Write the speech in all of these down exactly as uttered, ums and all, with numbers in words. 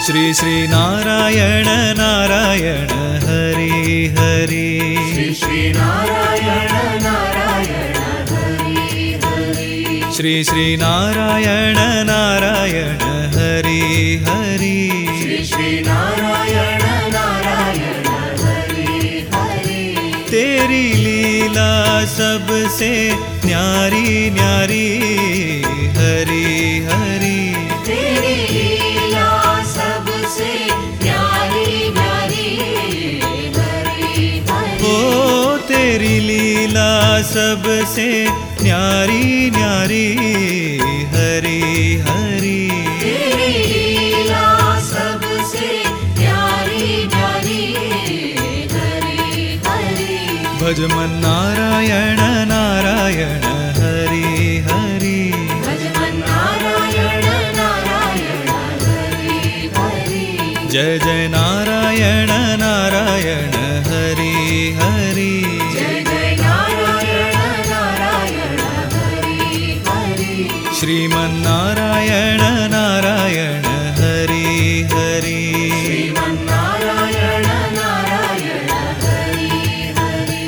श्री श्री नारायण नारायण हरि हरि श्री श्री नारायण नारायण हरि हरि श्री श्री नारायण नारायण हरि हरि श्री श्री नारायण नारायण हरि हरि तेरी लीला सबसे न्यारी न्यारी हरि हरि तेरी लीला सबसे न्यारी न्यारी हरि हरि ओ तेरी लीला सबसे न्यारी न्यारी हरि हरि तेरी लीला सबसे न्यारी न्यारी हरि हरि भज मन नारायण नारायण हरि हरि भजमन नारायण नारायण हरि हरि जय जय नारायण नारायण हरि हरि जय जय नारायण नारायण हरि हरि श्रीमन नारायण नारायण हरि हरि श्रीमन नारायण नारायण हरि हरि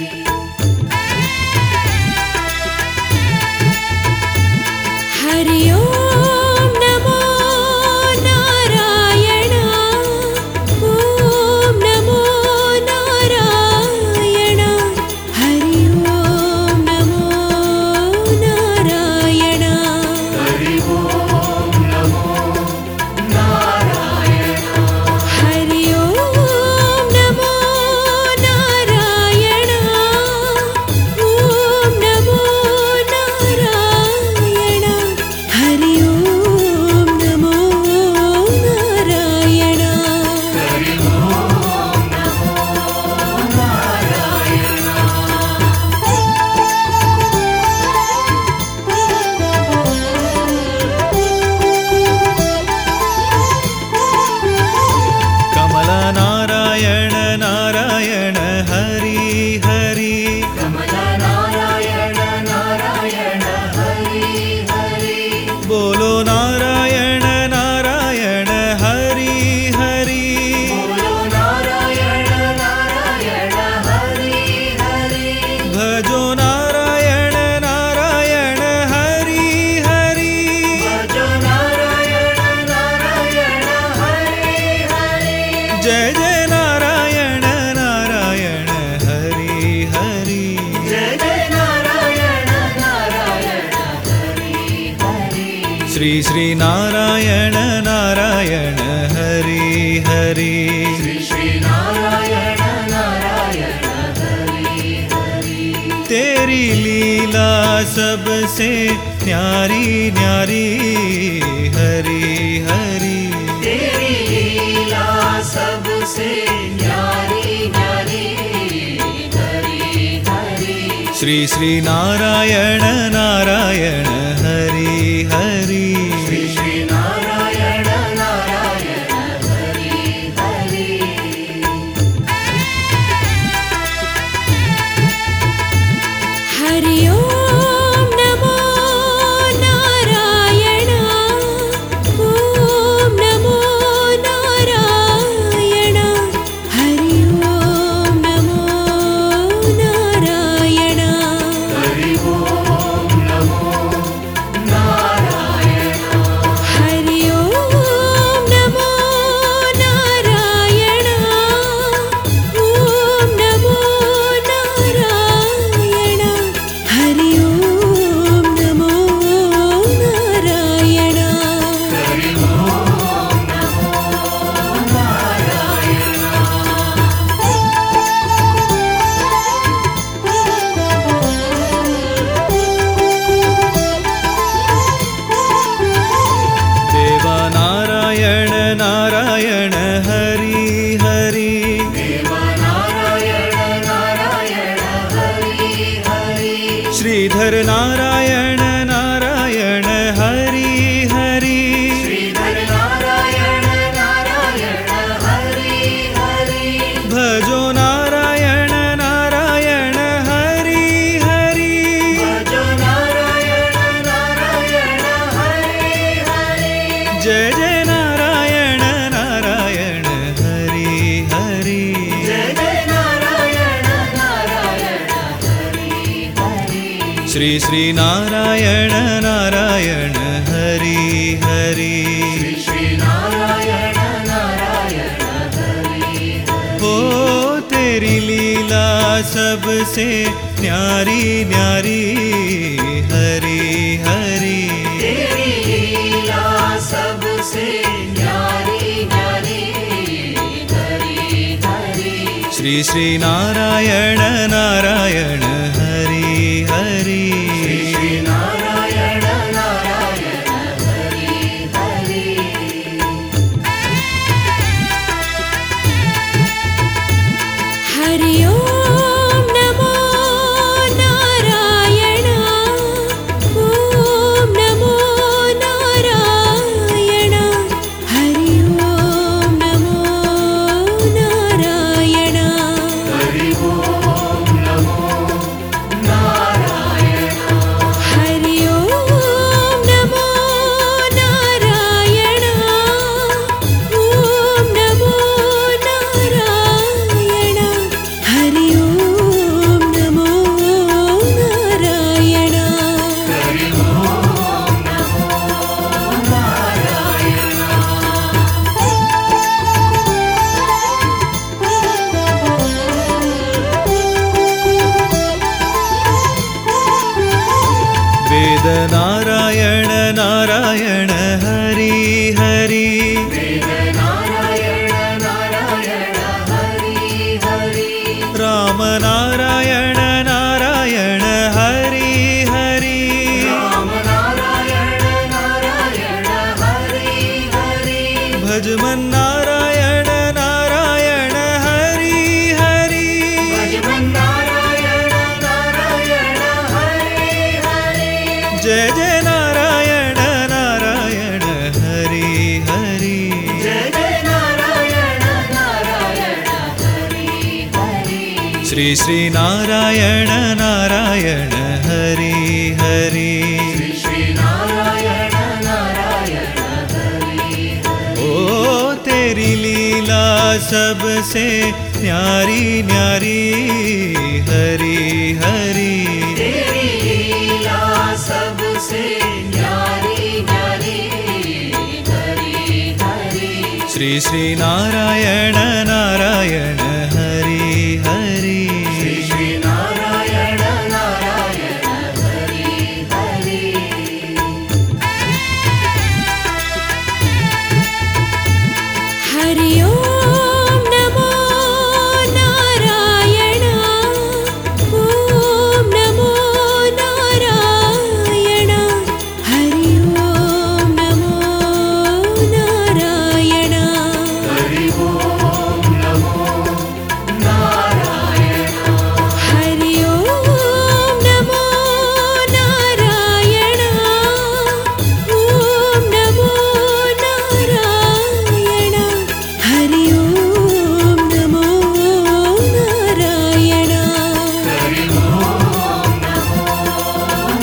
हरि ओम नमो नारायण ओम नमो नारायण हरि ओम नमो नारायण हरि ओम नमो नारायण हरि ओम नमो नारायण ओम नमो नारायण हरि ओम नमो नारायण हरि ओम नमो नारायण कमल नारायण नारायण हरि हरि कमल नारायण नारायण हरि हरि बोलो नारायण नारायण हरि हरि बोलो नारायण नारायण हरि हरि भजो नारायण नारायण हरि हरि भजो नारायण नारायण हरि हरि जय जय नारायण नारायण हरि हरि जय जय नारायण नारायण हरि हरि श्री श्री नारायण नारायण हरि हरि श्री श्री नारायण नारायण हरि हरि तेरी लीला सबसे न्यारी न्यारी हरि हरि तेरी लीला सबसे न्यारी न्यारी हरि हरि श्री श्री नारायण नारायण हरि हरि श्री श्री नारायण नारायण हरि हरि हरि ओम नमो नारायण ओम नमो नारायण हरि ओम नमो नारायण हरि ओम नमो श्री श्री नारायण नारायण हरि हरि श्री नारायण नारायण हरि हो तेरी लीला सबसे न्यारी न्यारी हरि हरि तेरी लीला सबसे न्यारी न्यारी हरि हरि श्री श्री नारायण नारायण हरि हरि श्री नारायण नारायण हरि हरि हरि ओम नमो नारायण ओम नमो नारायण हरि ओम नमो नारायण हरि ओम नमो नारायण हरि ओम नमो नारायण ओम नमो नारायण हरि ओम नमो नारायण हरि ओम नमो नारायण वेद नारायण नारायण हरि हरि वेद नारायण नारायण हरि हरि राम नारायण नारायण हरि हरि राम नारायण नारायण हरि हरि भजमन नारायण नारायण हरि हरि भजमन नारायण नारायण हरि हरि जय जय नारायण नारायण हरि हरि जय जय नारायण नारायण हरि हरि श्री श्री नारायण नारायण हरि हरि श्री श्री नारायण नारायण हरि हरि ओ तेरी लीला सबसे न्यारी न्यारी हरि हरि तेरी लीला सबसे न्यारी न्यारी हरि हरि श्री श्री नारायण नारायण हरि हरि श्री श्री नारायण नारायण हरि हरि हरि ओम नमो नारायण ओम नमो नारायण हरि ओम नमो नारायण हरि ओम नमो नारायण हरि ओम नमो नारायण ओम नमो नारायण हरि ओम नमो नारायण हरि ओम नमो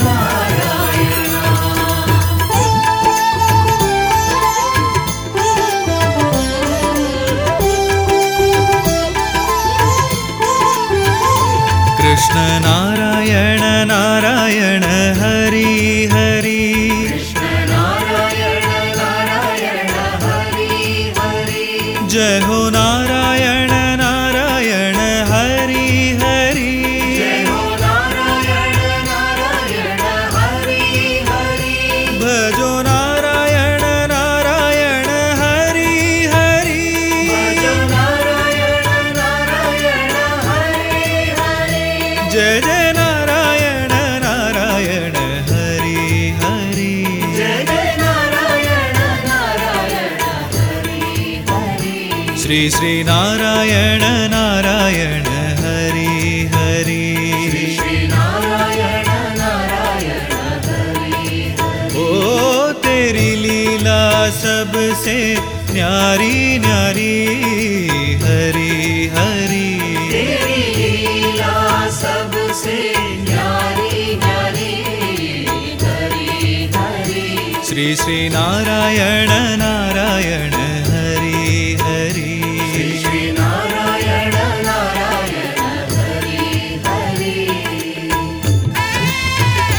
कृष्ण नारायण नारायण हरि हरि कृष्ण नारायण नारायण हरि हरि जय हो नारायण नारायण हरि हरि जय हो नारायण नारायण हरि हरि भजो नारायण नारायण हरि हरि भज नारायण नारायण हरि हरि जय जय नारायण नारायण हरि हरि जय जय नारायण नारायण हरि हरि श्री श्री नारायण नारायण हरि हरि श्री श्री नारायण नारायण हरि हरि ओ तेरी लीला सबसे न्यारी न्यारी हरि हरि तेरी लीला सबसे न्यारी न्यारी हरि हरि श्री श्री नारायण नारायण हरि हरि श्री श्री नारायण नारायण हरि हरि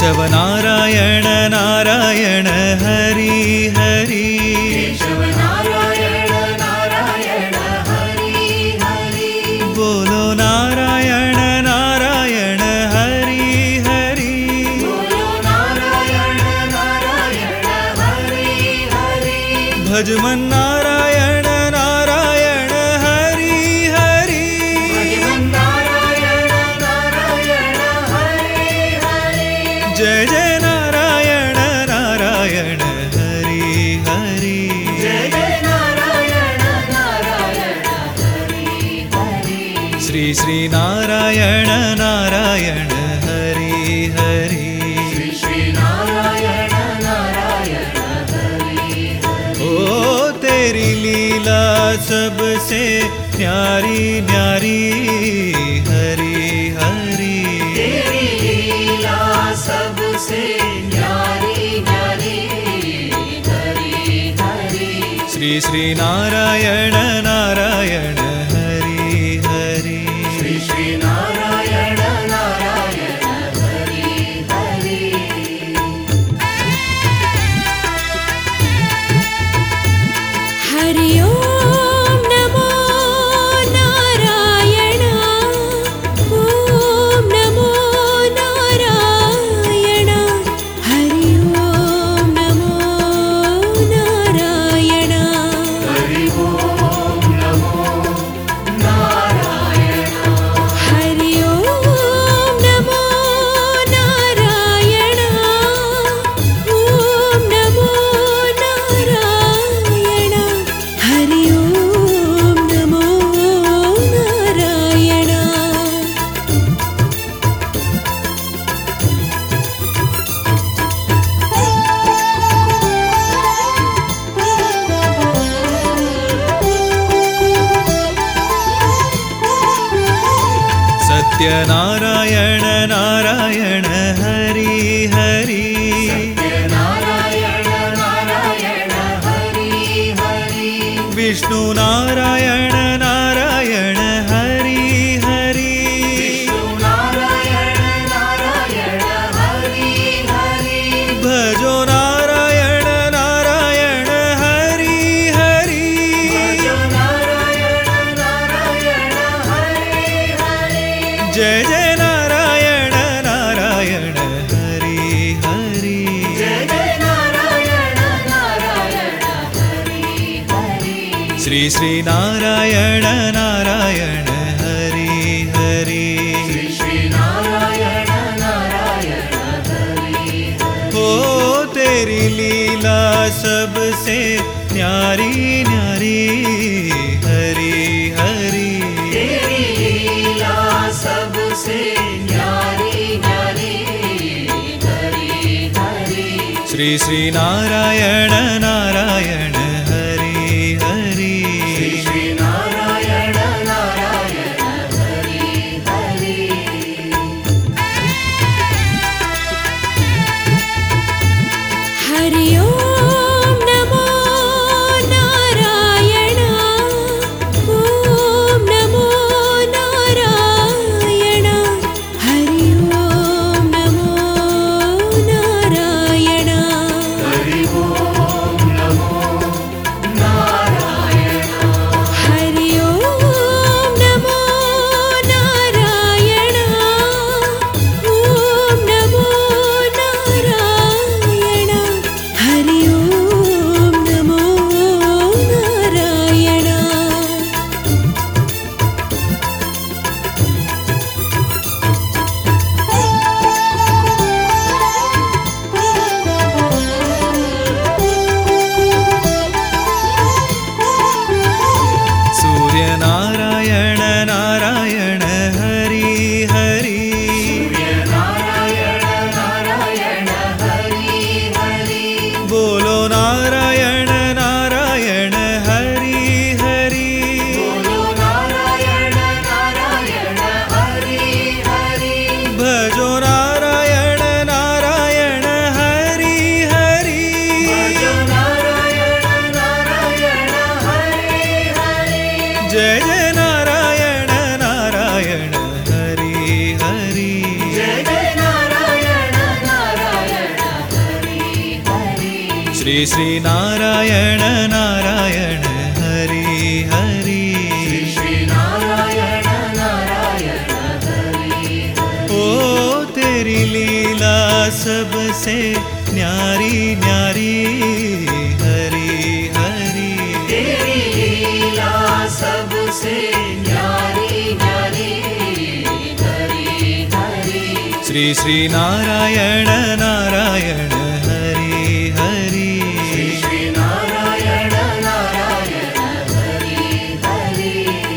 केशव नारायण नारायण हरि हरि केशव नारायण नारायण हरि हरि बोलो नारायण नारायण हरि हरि बोलो नारायण नारायण हरि हरि भजमन नारायण नारायण हरि हरि भगवान नारायण नारायण हरि हरि जय जय नारायण नारायण हरि हरि जय जय नारायण नारायण हरि हरि श्री श्री नारायण नारायण हरि हरि श्री श्री नारायण नारायण हरि हरि ओ तेरी लीला सबसे न्यारी न्यारी हरि हरि तेरी लीला सबसे न्यारी न्यारी हरि हरि श्री श्री नारायण नारायण हरि हरि श्री श्री नारायण नारायण हरि हरि हरि ओम नमो नारायण ओम नमो नारायण हरि ओम नमो नारायण हरि ओम नमो नारायण हरि ओम नमो नारायण ओम नमो नारायण हरि ओम नमो नारायण सत्यनारायण नारायण हरि हरि नारायण नारायण हरि हरि विष्णु नारायण नारायण हरि हरि नारायण नारायण हरि हरि भजो नारायण नारायण हरि हरि नारायण नारायण हरि हरि जय जय नारायण नारायण हरि हरि जय जय नारायण नारायण हरि हरि श्री श्री नारायण नारायण हरि हरि श्री श्री नारायण नारायण हरि हरि ओ तेरी लीला सबसे न्यारी न्यारी हरि हरि तेरी लीला सबसे न्यारी न्यारी हरि हरि श्री श्री नारायण नारायण हरि हरि श्री श्री नारायण नारायण हरि हरि हरि ओम नमो नारायण ओम नमो नारायण हरि ओम नमो नारायण हरि ओम नमो नारायण हरि ओम नमो नारायण ओम नमो नारायण हरि ओम नमो नारायण सूर्य नारायण नारायण हरि हरि नारायण नारायण हरि हरि बोलो नारायण नारायण हरि हरि बोलो नारायण नारायण हरि हरि भजो नारायण नारायण हरि हरि भजो नारायण नारायण हरि हरि जय जय नारायण नारायण हरि हरि जय जय नारायण नारायण श्री श्री नारायण नारायण हरि हरि श्री नारायण नारायण हरि हरि ओ तेरी लीला सबसे न्यारी न्यारी हरि हरि तेरी लीला सबसे न्यारी न्यारी हरि हरि श्री श्री नारायण नारायण हरि हरि श्री नारायण नारायण हरि हरि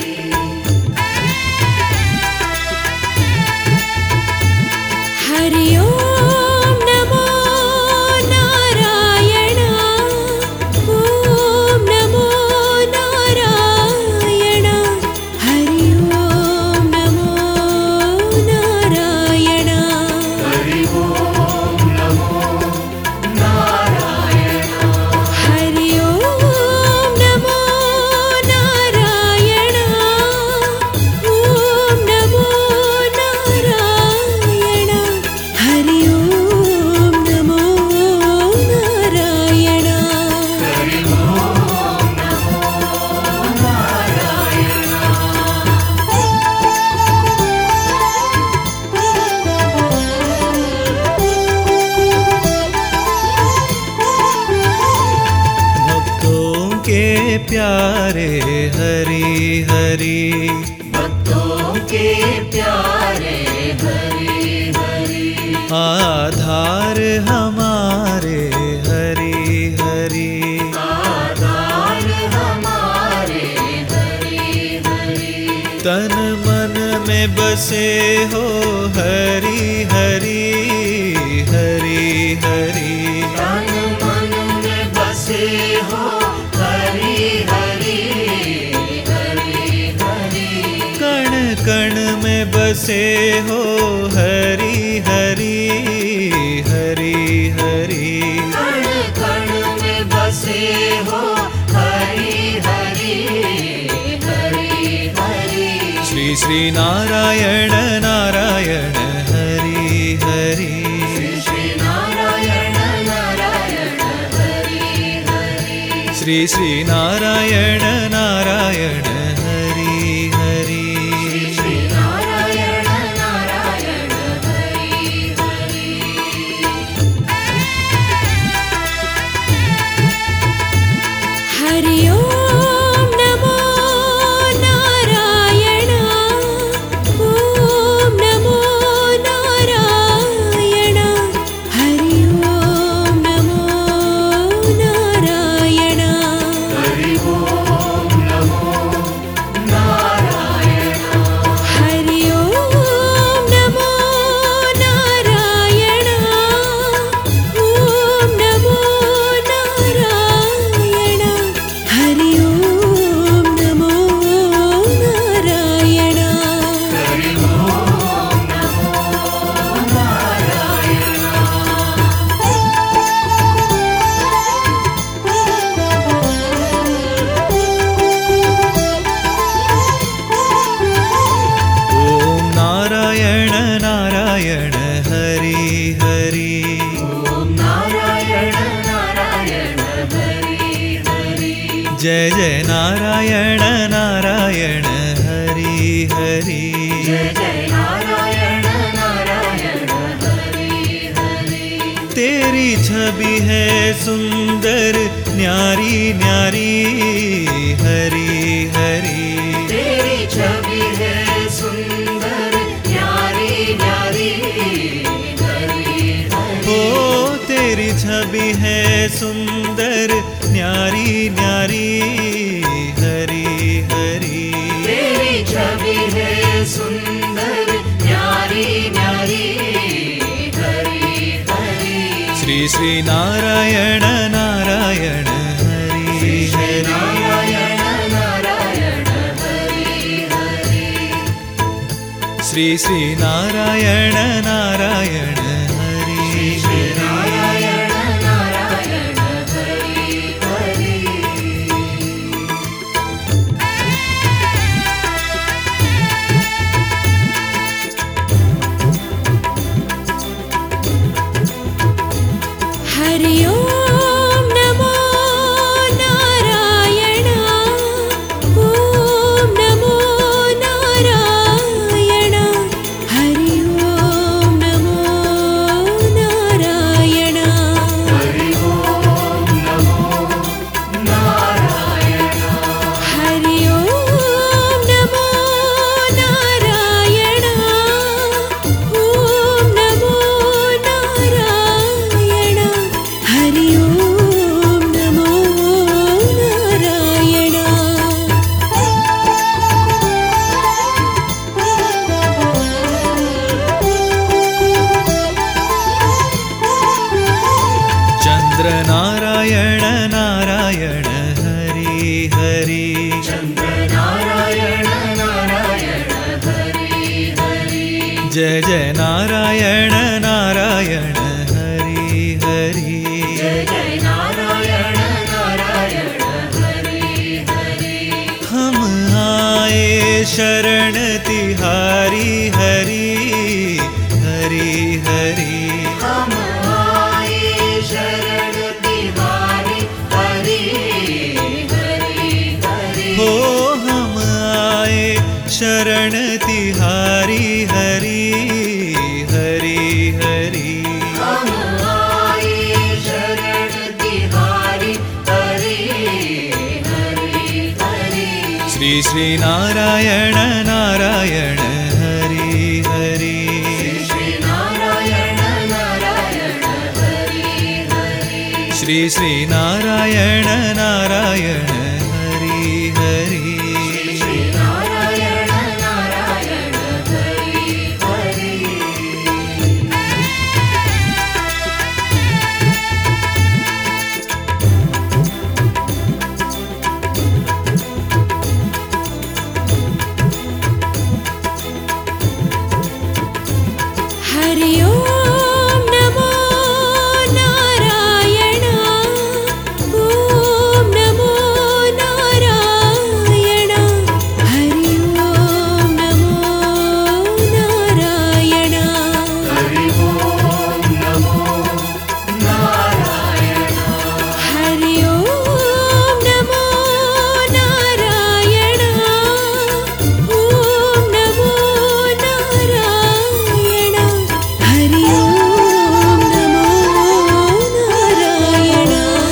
हरि ओम नमो नारायण ओम नमो नारायण हरि ओम नमो नारायण हरि ओम नमो नारायण हरि ओम नमो नारायण ओम नमो नारायण हरि ओम नमो नारायण हरि ओम नमो नारायण भक्तों के प्यारे हरि हरि भक्तों के प्यारे हरि हरि आधार हमारे हरि हरि आधार हमारे हरि हरि तन मन में बसे हो हरि हरि हरि हरि तन मन में बसे हो हरि हरि हरि हरि कण कण में बसे हो हरि हरि हरि हरि कण कण में बसे हो हरि हरि हरि हरि श्री श्री नारायण नारायण हरि हरि श्री नारायण नारायण हरि हरि श्री श्री नारायण नारायण हरि हरि श्री नारायण नारायण हरि हरि हरि ओम नमो नारायण ओम नमो नारायण हरि ओम नमो नारायण हरि ओम नमो नारायण हरि ओम नमो नारायण ओम नमो नारायण हरि ओम नमो नारायण हरि ओम नमो नारायण ओम नारायण नारायण हरि हरि ओम नारायण नारायण हरि हरि जय जय नारायण नारायण हरि हरि जय जय नारायण नारायण हरि हरि तेरी छवि है सुंदर न्यारी न्यारी हरि हरि तेरी छवि है सुंदर न्यारी न्यारी हरि हरि ओ तेरी छवि है सुंदर न्यारी न्यारी हरि हरि तेरी छवि है सुंदर न्यारी न्यारी हरि हरि श्री श्री नारायण नारायण हरि श्री हरि नारायण नारायण हरि हरि श्री श्री नारायण नारायण हरि श्री नारायण नारायण हरि हरि हरि ओम नमो जय जय नारायण नारायण हरि हरि जय जय नारायण नारायण हरि हरि हम आए शरण तिहारी हरि हरि हरि हम आए शरण तिहारी हरि हरि हरि हो हम आए शरण तिहारी हरि हरि हरि हम आए शरण तिहारी हरि हरि हरि श्री श्री नारायण नारायण हरि हरि श्री नारायण नारायण हरि हरि श्री श्री नारायण नारायण हरि हरि श्री नारायण नारायण हरि हरि हरि ओम नमो नारायण ओम नमो नारायण हरि ओम नमो नारायण हरि ओम नमो नारायण हरि ओम नमो नारायण ओम नमो नारायण हरि ओम नमो नारायण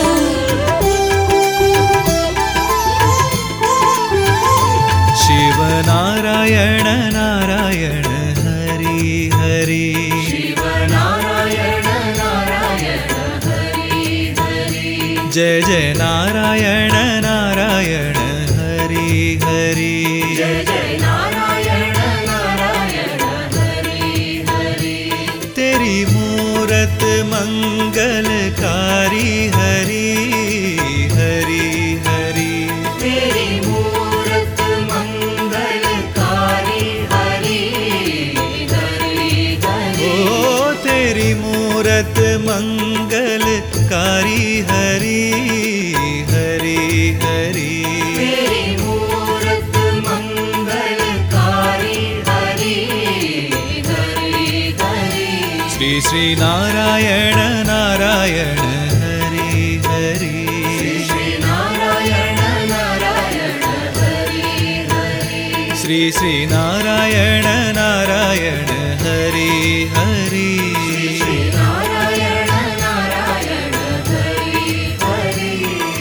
शिव नारायण नारायण हरि हरि शिव नारायण नारायण हरि हरि जय जय नारायण नारायण हरि हरि जय जय नारायण नारायण हरि हरि तेरी मूरत मंगलकारी हरि हरि हरि तेरी मूरत मंगलकारी हरि हरि हरि ओ तेरी मूरत मंगलकारी हरि हरि हरि तेरी मूरत मंगलकारी हरि हरि हरि श्री श्री नारायण नारायण हरि हरि श्री नारायण नारायण हरि हरि श्री श्री नारायण नारायण हरि हरि श्री नारायण नारायण हरि हरि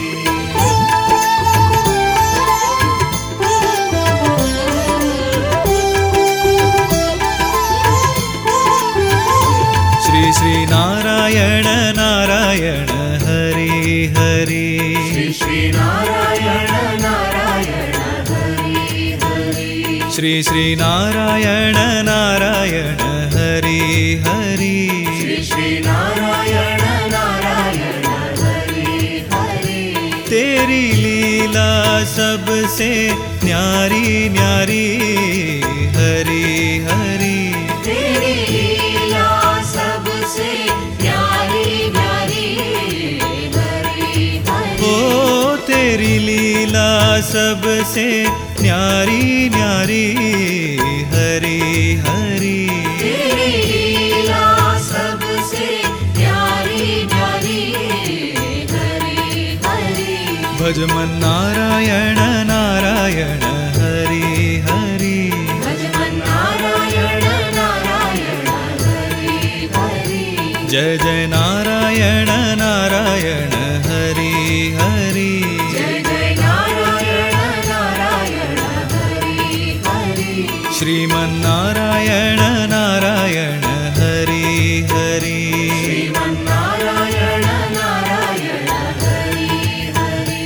श्री श्री नारायण नारायण हरि हरि श्री श्री नारायण नारायण हरि हरि श्री श्री नारायण नारायण हरि हरि श्री श्री नारायण नारायण हरि हरि तेरी लीला सबसे न्यारी न्यारी हरि हरि तेरी लीला सबसे प्यारी प्यारी हरि हरि ओ तेरी लीला सबसे न्यारी न्यारी हरि हरि तेरी लीला सबसे प्यारी प्यारी हरि हरि भज मन नारायण नारायण हरि हरि भजमन नारायण नारायण हरि हरि जय जय नारायण नारायण हरि हरि जय जय नारायण नारायण हरि हरि श्रीमन्नारायण नारायण हरि हरि श्रीमन्नारायण नारायण हरि हरि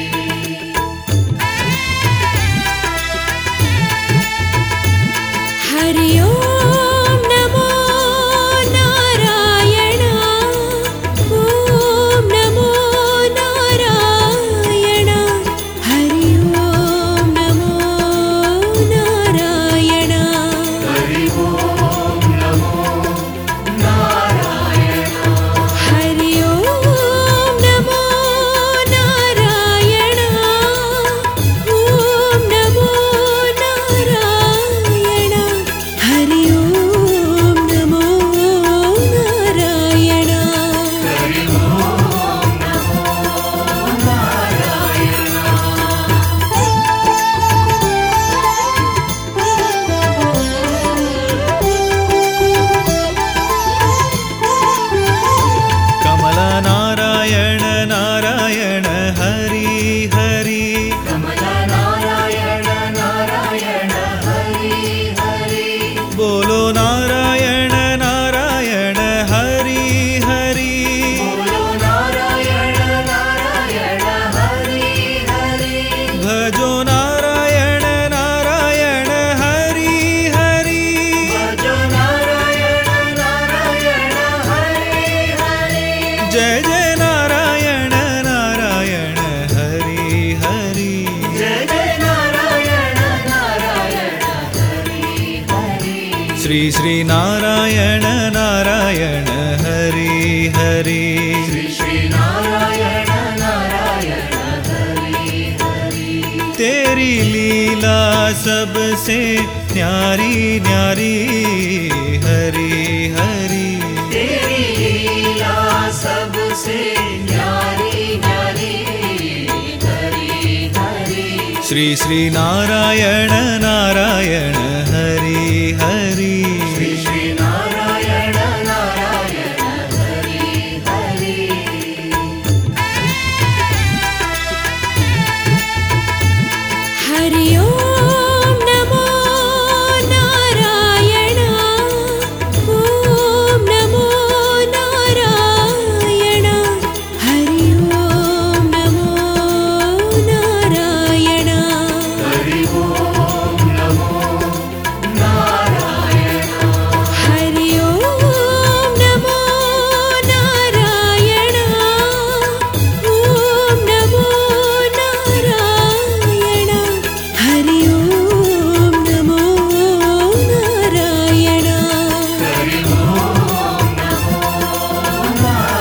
हरि ओम नमो नारायण ओम नमो नारायण हरि ओम नमो नारायण हरि ओम नमो श्री श्री नारायण नारायण हरि हरि श्री श्री नारायण नारायण हरि हरि तेरी लीला सबसे न्यारी न्यारी हरि हरि तेरी लीला सबसे न्यारी न्यारी हरि हरि श्री श्री नारायण नारायण हरि हरि श्री श्री नारायण नारायण हरि हरि हरि ओम नमो नारायण ओम नमो नारायण हरि ओम नमो नारायण हरि ओम नमो नारायण हरि ओम नमो नारायण ओम नमो नारायण हरि ओम नमो नारायण हरि ओम नमो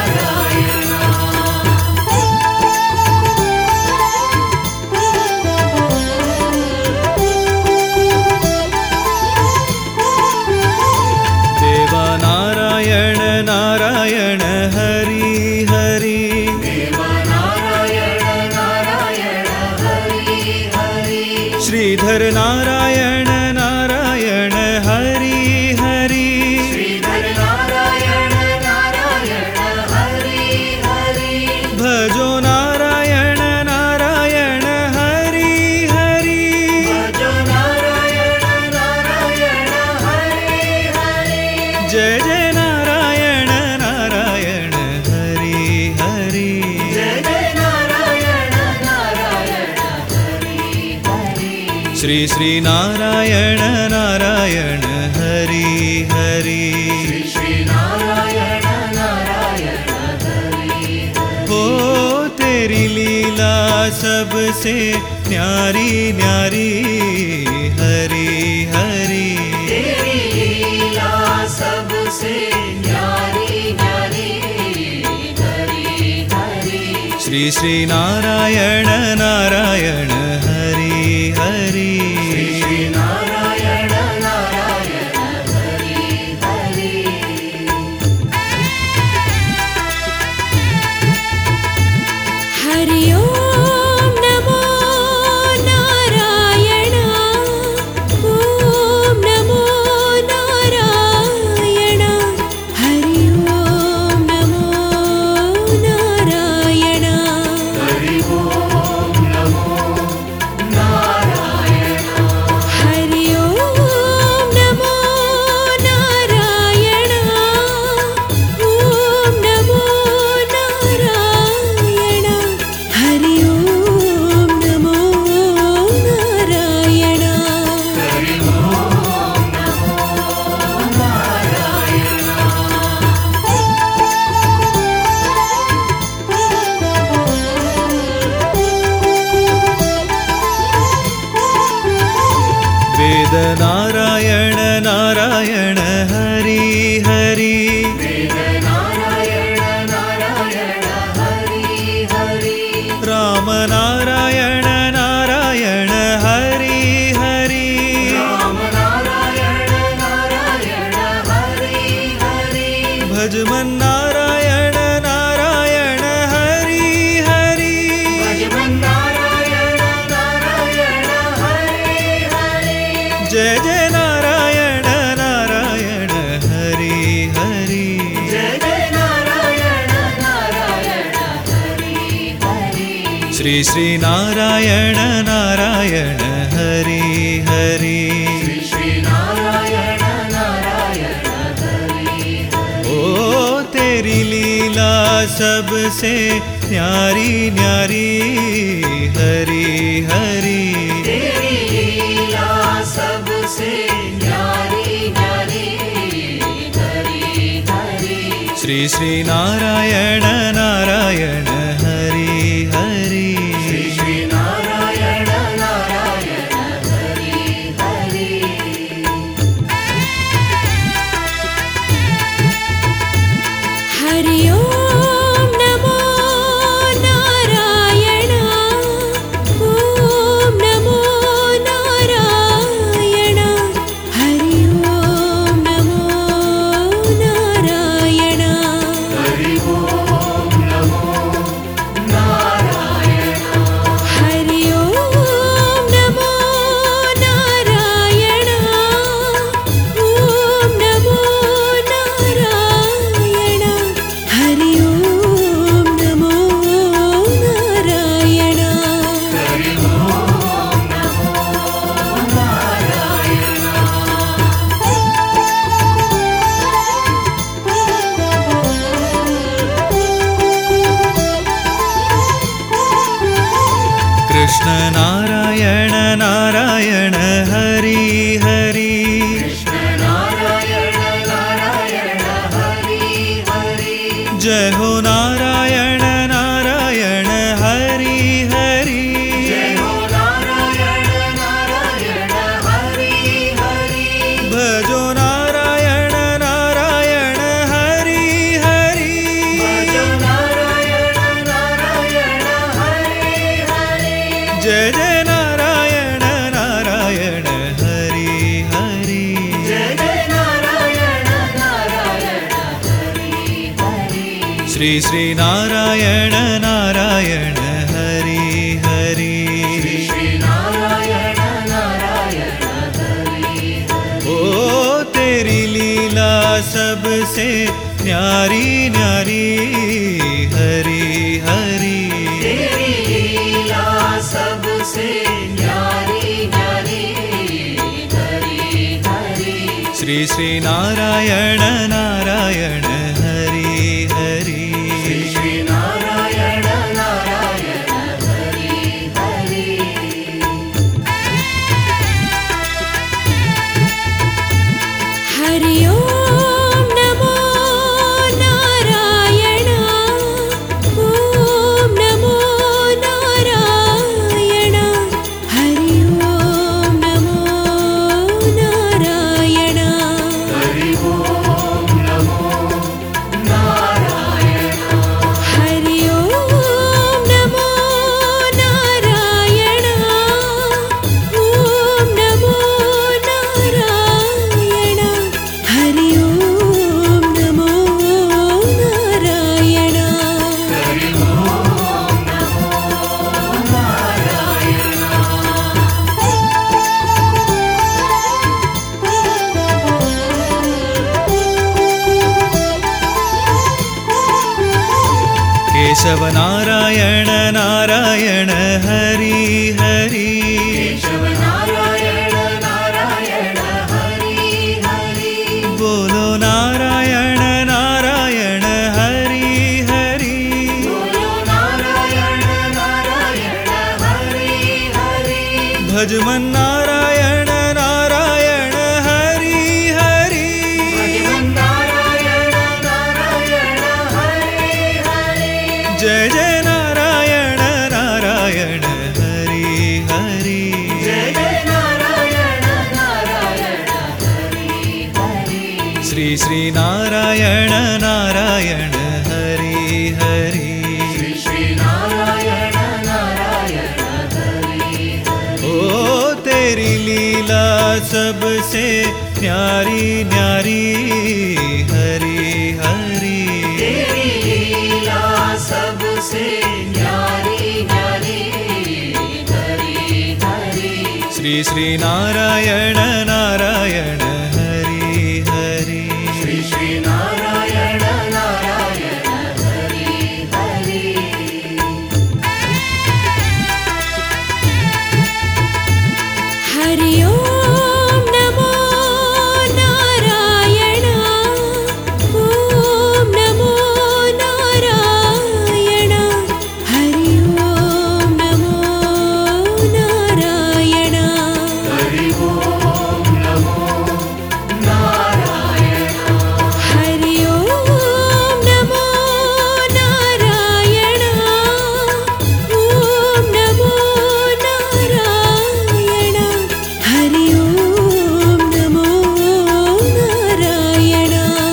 देवा नारायण नारायण हरि हरि देव नारायण नारायण हरि हरि श्रीधर नारायण नारायण हरि हरि श्रीधर नारायण नारायण हरि हरि भजो नारायण नारायण हरि हरि भजो नारायण नारायण हरि हरि जय जय नारायण नारायण हरि हरि जय जय नारायण नारायण हरि हरि श्री श्री नारायण नारायण हरि हरि श्री श्री नारायण नारायण हरि हरि हो तेरी लीला सबसे न्यारी न्यारी हरि हरि तेरी लीला सबसे न्यारी न्यारी हरि हरि श्री श्री नारायण नारायण हरि हरि श्री श्री नारायण नारायण हरि हरि हरि ओम नमो नारायण ओम नमो नारायण हरि ओम नमो नारायण हरि ओम नमो नारायण हरि ओम नमो नारायण ओम नमो नारायण हरि ओम नमो नारायण हरि ओम नमो वेद नारायण नारायण हरि हरि वेद नारायण नारायण हरि हरि राम नारायण नारायण हरि हरि राम नारायण नारायण हरि हरि भजमन नारायण नारायण हरि हरि भजमन नारायण नारायण हरि हरि जय जय नारायण नारायण हरि हरि जय जय नारायण नारायण हरि हरि श्री श्री नारायण नारायण हरि हरि श्री श्री नारायण नारायण हरि हरि ओ तेरी लीला सबसे न्यारी न्यारी हरि हरि तेरी लीला सबसे न्यारी न्यारी हरि हरि श्री श्री नारायण नारायण हरि हरि श्री श्री नारायण नारायण हरि हरि हरि हरि जय जय नारायण नारायण हरि हरि श्री श्री नारायण नारायण हरि हरि श्री श्री नारायण नारायण हरि हरि ओ तेरी लीला सबसे न्यारी न्यारी हरि हरि तेरी लीला सबसे न्यारी न्यारी हरि हरि श्री श्री नारायण नारायण हरि हरि श्री श्री नारायण नारायण हरि हरि हरि ओम नमो नारायण ओम नमो नारायण हरि ओम नमो नारायण हरि ओम नमो नारायण हरि ओम नमो नारायण ओम नमो नारायण हरि ओम नमो नारायण हरि ओम नमो केशव नारायण नारायण हरि हरि केशव नारायण नारायण हरि हरि बोलो नारायण नारायण हरि हरि बोलो नारायण नारायण हरि हरि भजमन नारायण नारायण हरि हरि भगवान नारायण नारायण हरि हरि जय जय नारायण नारायण हरि हरि जय जय नारायण नारायण हरि हरि श्री श्री नारायण नारायण हरि हरि श्री श्री नारायण नारायण हरि हरि ओ तेरी लीला सबसे न्यारी न्यारी हरि हरि तेरी लीला सबसे न्यारी न्यारी हरि हरि श्री श्री नारायण नारायण हरि हरि श्री श्री नारायण नारायण हरि हरि हरि ओम नमो नारायण ओम नमो नारायण हरि ओम नमो नारायण हरि ओम नमो नारायण हरि ओम नमो नारायण ओम नमो नारायण हरि ओम नमो नारायण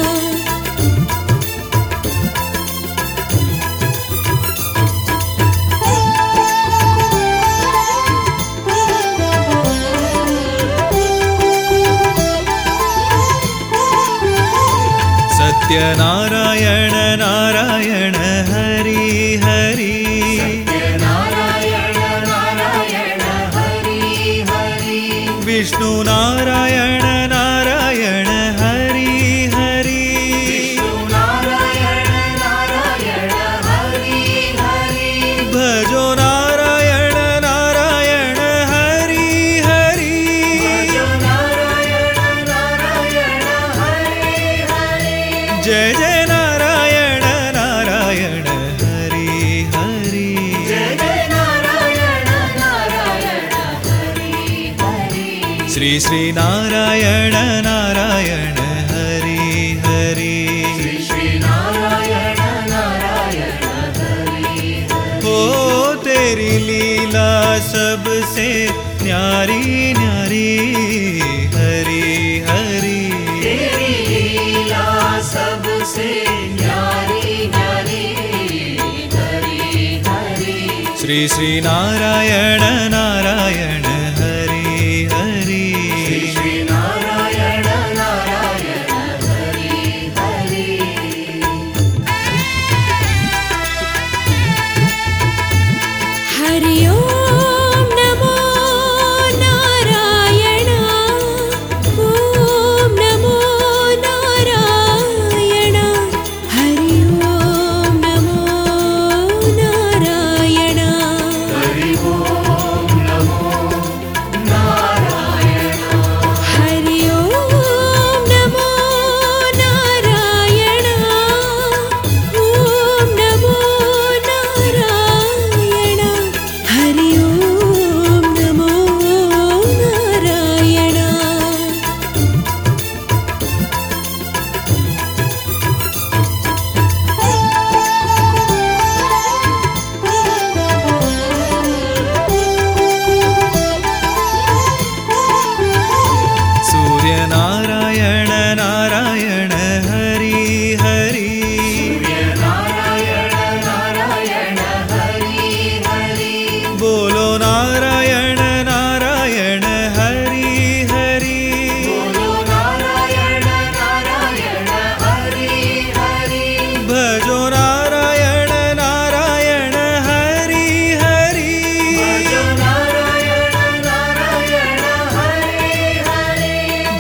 सत्यनारायण नारायण हरि हरि नारायण नारायण हरि हरि विष्णु नारायण नारायण हरि हरि नारायण नारायण हरि हरि भजो नारायण नारायण हरि हरि नारायण नारायण हरि हरि जय जय नारायण नारायण हरि हरि जय जय नारायण नारायण हरि हरि श्री श्री नारायण नारायण हरि हरि श्री श्री नारायण नारायण हरि हरि ओ तेरी लीला सबसे न्यारी न्यारी हरि हरि तेरी लीला सबसे न्यारी न्यारी हरि हरि श्री श्री नारायण नारायण हरि हरि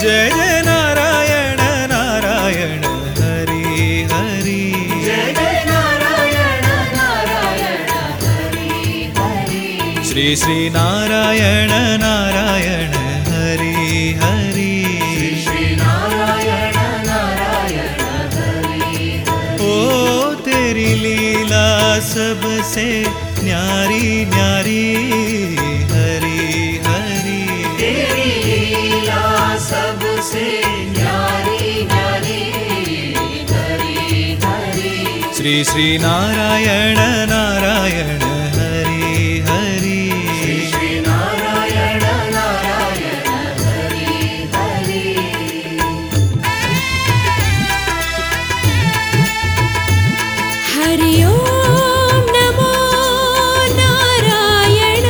जय जय नारायण नारायण हरि हरि जय जय नारायण नारायण हरि हरि श्री श्री नारायण नारायण हरि हरि श्री नारायण नारायण हरि हरि ओ तेरी लीला सबसे न्यारी न्यारी हरि हरि तेरी लीला सबसे न्यारी न्यारी हरि हरि श्री श्री नारायण नारायण हरि हरि श्री नारायण नारायण हरि हरि हरि ओम नमो नारायण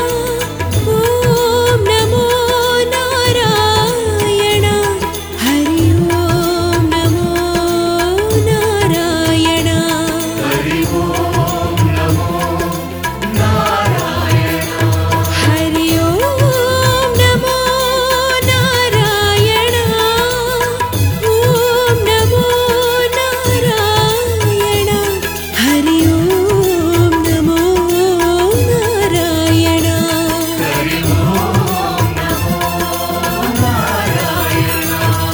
ओम नमो नारायण हरि ओम नमो नारायण हरि ओम नमो नारायण हरि ओम नमो नारायण ओम नमो नारायण हरि ओम नमो नारायण हरि ओम नमो नारायण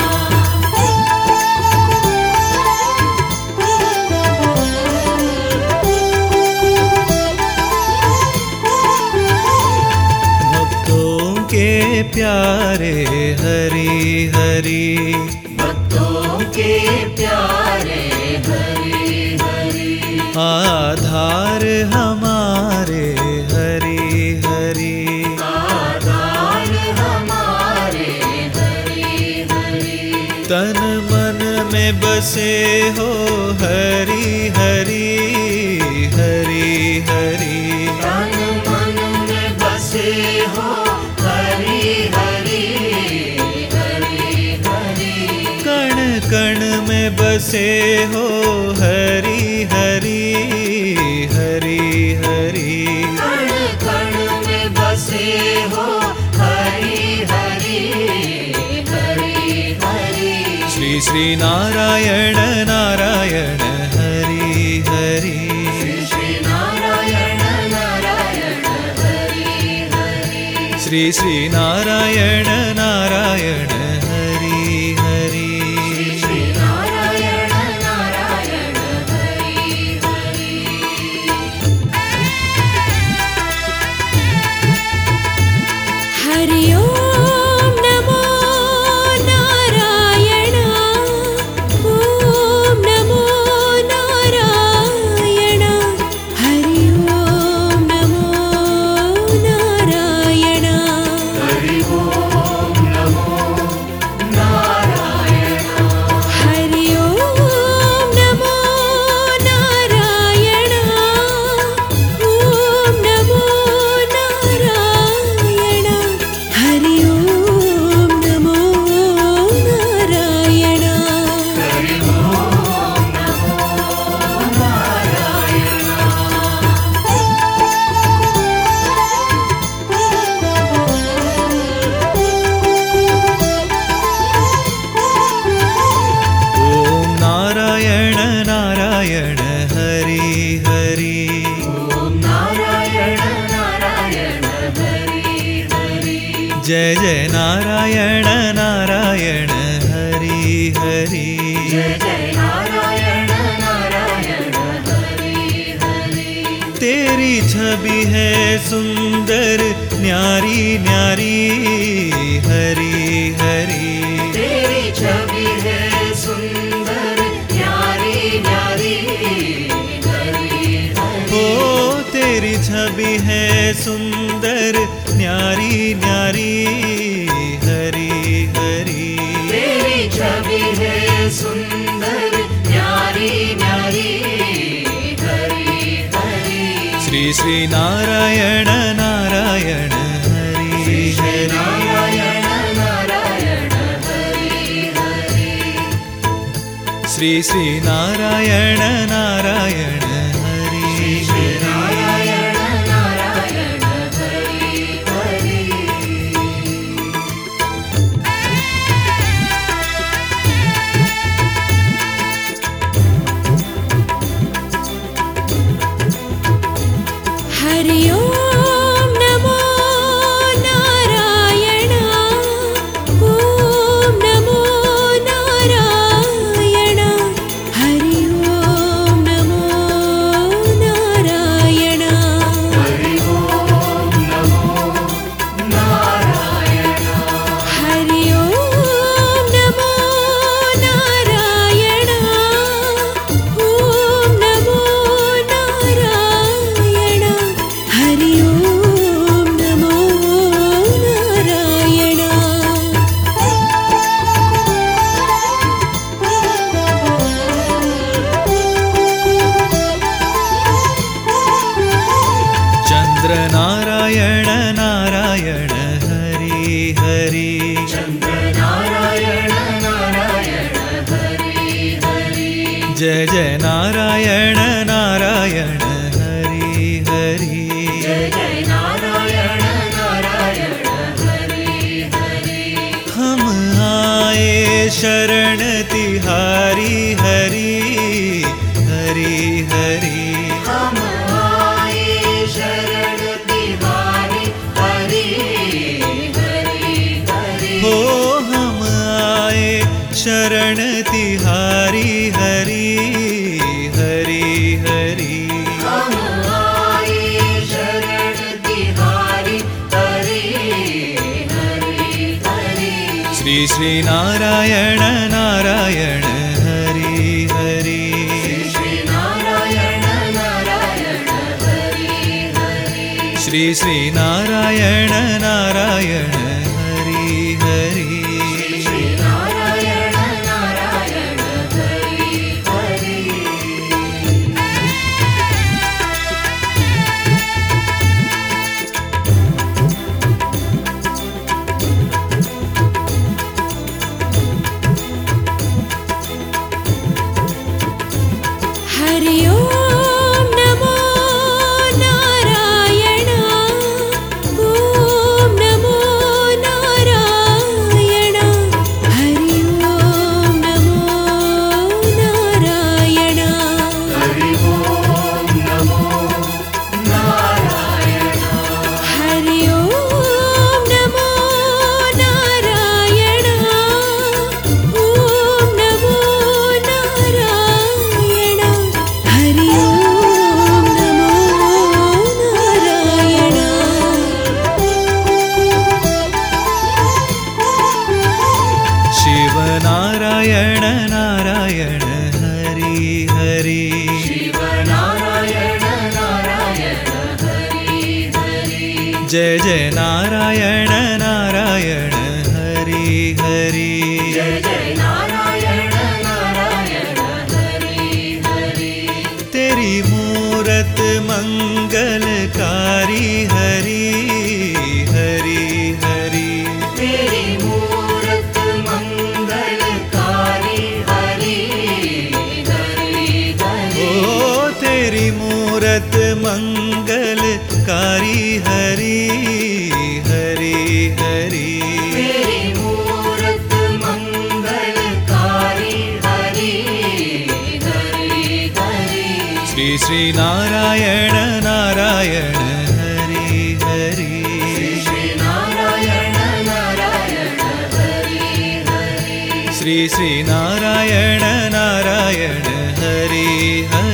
भक्तों के प्यारे हरि हरि भक्तों के प्यारे हरि हरि आधार हमारे हरि हरि आधार हमारे हरि हरि तन मन में बसे हो हरि हरि हरि हरि तन मन में बसे हो हरि हरि हरि हरि कण कण में बसे हो हरि हरि हरि हरि कण कण में बसे हो हरि हरि हरि हरि श्री श्री नारायण नारायण हरि हरि श्री नारायण नारायण हरि हरि श्री श्री नारायण नारायण हरि हरि श्री नारायण नारायण हरि हरि हरि ओम नमो नारायण ओम नमो नारायण हरि ओम नमो नारायण हरि ओम नमो नारायण हरि ओम नमो नारायण ओम नमो नारायण हरि ओम नमो नारायण हरि ओम नमो नारायण ओम नारायण नारायण हरि हरि ओम नारायण नारायण हरि हरि जय जय नारायण नारायण हरि हरि जय जय नारायण नारायण हरि हरि तेरी छवि है सुंदर न्यारी न्यारी हरि हरि तेरी छवि है सुंदर न्यारी न्यारी हरि हरि ओ तेरी छवि है सुंदर न्यारी न्यारी हरि हरि तेरी छवि है सुंदर न्यारी न्यारी हरि हरि श्री श्री नारायण नारायण हरि श्री हरि नारायण नारायण हरि हरि श्री श्री नारायण नारायण हरि श्री नारायण नारायण हरि हरि जय जय नारायण नारायण हरि हरि जय जय नारायण नारायण हरि हरि हम आए शरण तिहारी हरि हरि हरि हम आए शरण तिहारी हरि हरि हरि हो हम आए शरण तिहारी हरि हरि हरि हम आए शरण तिहारी हरि हरि हरि श्री श्री नारायण नारायण हरि हरि श्री नारायण नारायण हरि हरि श्री श्री नारायण नारायण हरि हरि श्री नारायण नारायण हरि हरि हरि ओम नमो नारायण ओम नमो नारायण हरि ओम नमो नारायण हरि ओम नमो नारायण हरि ओम नमो नारायण ओम नमो नारायण हरि ओम नमो नारायण शिव नारायण नारायण हरि हरि शिव नारायण नारायण हरि हरि जय जय नारायण नारायण हरि हरि जय जय नारायण नारायण हरि हरि तेरी मूरत मंगलकारी हरि हरि हरि तेरी मूरत मंगलकारी हरि हरि हरि ओ तेरी मूरत मंगलकारी हरि हरि हरि तेरी मूरत मंगलकारी हरि हरि हरि श्री श्री नारायण नारायण हरि हरि श्री नारायण नारायण हरि हरि श्री श्री नारायण नारायण हरि हरि